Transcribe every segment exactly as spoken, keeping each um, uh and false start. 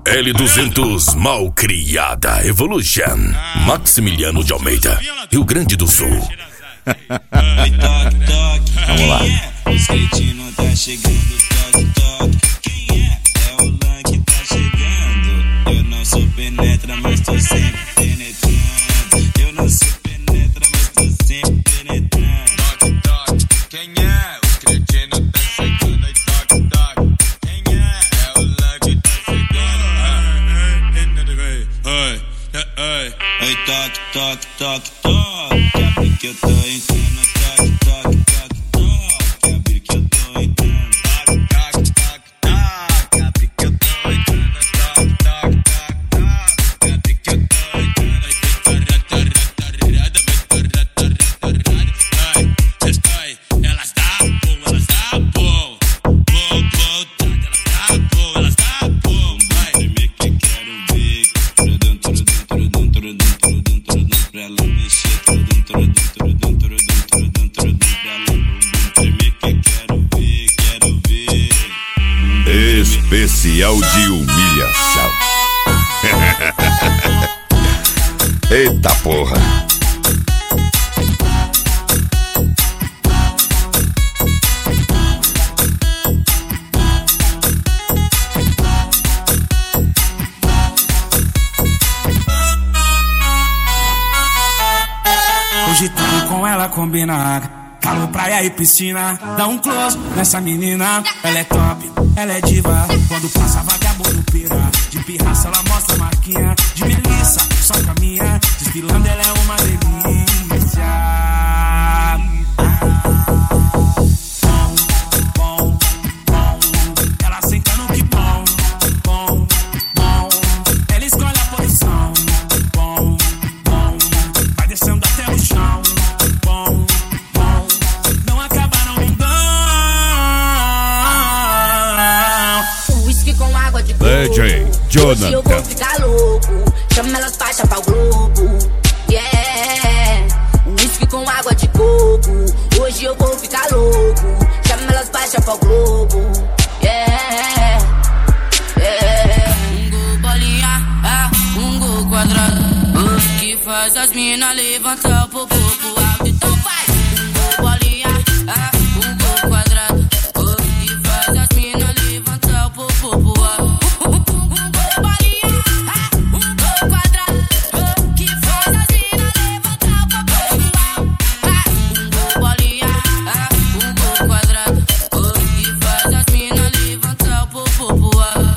L duzentos Malcriada Evolution. Maximiliano de Almeida, Rio Grande do Sul. Vamos lá. Os cretinos tá chegando, toque, toque. Quem é? É o Lan que tá chegando. Eu não sou penetra, mas tô sempre penetrando. Eu não sou penetra, mas tô sempre penetrando. Toque, toque. Quem é? Os cretinos tá chegando e toque, toque. Quem é? É o Lan que tá chegando. Oi, oi, oi, toque, toque, toque, toque. Abre que eu tô entrando, toque, toque, toque, toque. Abre que eu tô entrando, toque, toque, toque, toque. Abre que eu tô entrando, toque, toque, toque, toque. Abre que eu tô entrando, elas dá bom, elas dá bom, bom, bom, elas dá bom, elas dá bom. Vai, primeiro que quero ver, trudum, trudum, trudum, trudum, trudum, trudum, pra ela mexer, trudum, trudum, trudum, trudum, trudum, trudum, pra ela bumbum. Primeiro que quero ver, quero ver. Especial de humilhação. Eita porra. Hoje tudo com ela combina. Calor, praia e piscina. Dá um close nessa menina. Ela é top, ela é diva. Quando passa vagabundo pira. De pirraça ela mostra a marquinha. De melissa, só caminha. Desfilando ela é uma delícia. Bom, bom, bom. Ela senta no que bom. Bom, bom. Ela escolhe a posição. Bom, bom. Vai descendo até o chão. Bom, bom. Não acaba, não dá. Whisky com água de coco. D J Jonathan. Hoje eu vou ficar louco. Chama elas pra chapar o globo. Yeah. Whisky com água de coco. Hoje eu vou ficar louco. Chama elas pra chapar o globo. Yeah. Yeah. Um gol bolinha, ah, um gol quadrado. O que faz as mina levantar o popô pro alto. Então faz. Um gol bolinha, ah, um gol quadrado. O que faz as mina levantar o popô pro alto. Um gol bolinha, ah, um gol quadrado. O que faz as mina levantar o popô pro alto. Um gol bolinha, ah, um gol quadrado. O que faz as mina levantar o popô pro alto.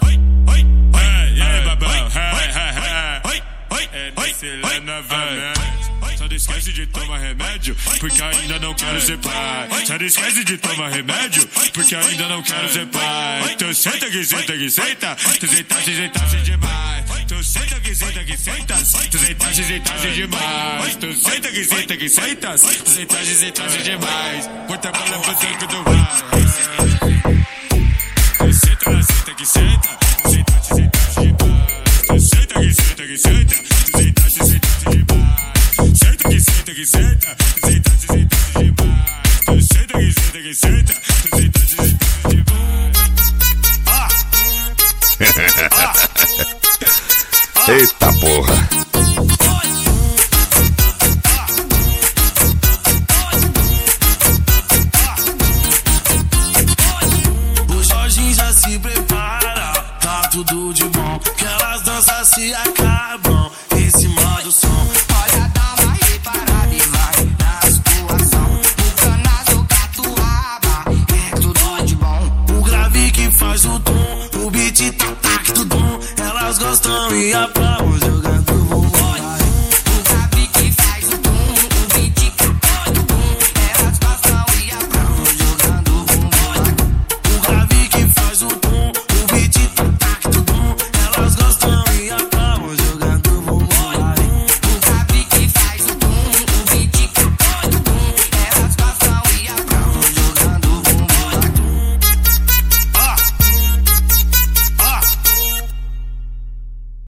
Só não esquece de tomar remédio, porque ainda não quero ser pai. Só não esquece de tomar remédio, porque ainda não quero ser pai. Tu senta que senta que senta, tu sentaste, sentaste demais. Tu senta que senta que senta, tu sentaste, sentaste demais. Tu senta que senta que senta, tu sentaste, sentaste demais. Bota a bola pra dentro do vai. Tu senta, senta que senta, tu sentaste, sentaste demais. Tu senta que senta que senta, tu sentaste, sentaste demais. Senta que senta que senta, tu sentaste, sentaste demais. Tu senta que senta que senta, tu sentaste, sentaste demais. Ah! Ah! Eita porra. O Jorginho já se prepara. Tá tudo de bom. Que elas dançam se acabam em cima do som. Olha, dá uma reparada e vai na situação. O canazo catuaba, é tudo de bom. O grave que faz o tom. O beat tá tac tudum. Elas gostam e aplaudem.